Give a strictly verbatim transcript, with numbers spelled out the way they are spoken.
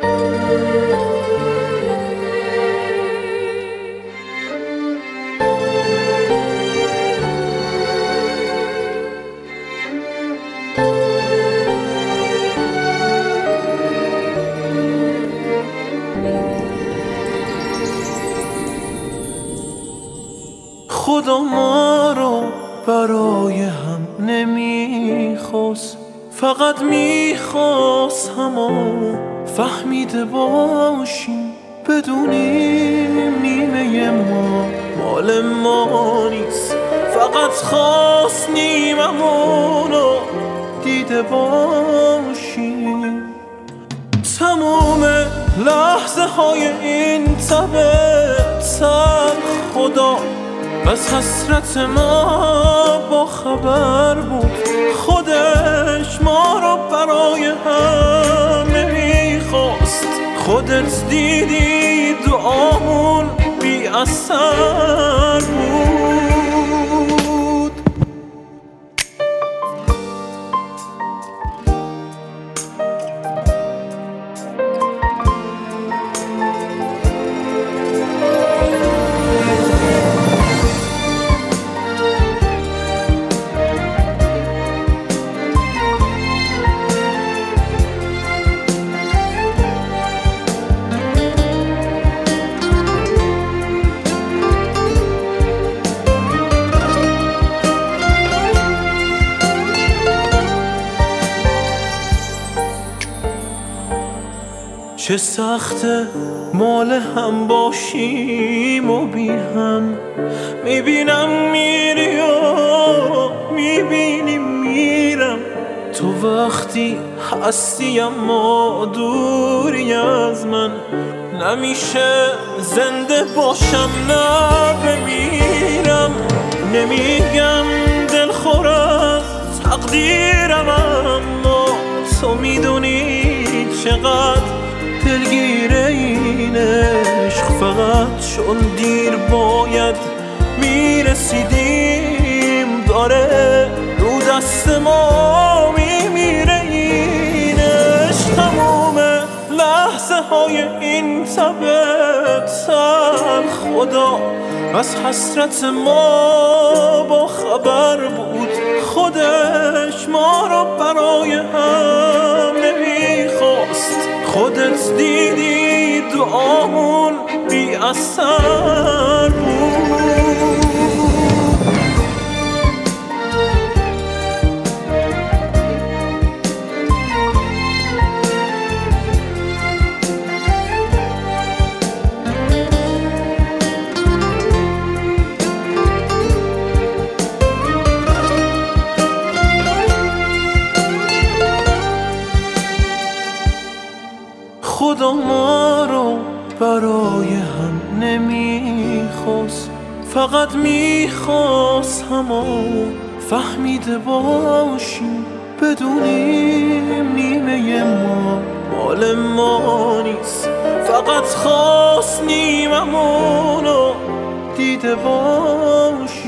خدا ما رو برای هم نمیخواست، فقط میخواست همون فهمیده باشیم، بدونیم نیمه ما مال ما نیست، فقط خواست نیممونو دیده باشیم. تموم لحظه های این تبت خدا از حسرت ما با خبر بود، خودش ما رو برای هم نمیخواست، خودت دیدی دعامون بی اثر بود. چه سخته مال هم باشیم و بی هم، میبینم میری و میبینی میرم، تو وقتی هستی اما دوری از من، نمیشه زنده باشم نه بمیرم، نمیگم دلخور از تقدیرم، اما تو میدونی چقدر دلگیره این عشق، فقط چون دیر باید میرسیدیم، داره رو دست ما میمیره این عشق. تموم لحظه های این تبت خدا از حسرت ما با خبر بود، خودش ما رو برای هم نمیخواست، خودت دیدی دعامون بی اثر بود. خدا ما رو برای هم نمیخواست، فقط میخواست همون فهمیده باشیم، بدونیم نیمه ما مال ما نیست، فقط خواست نیممونو دیده باشیم.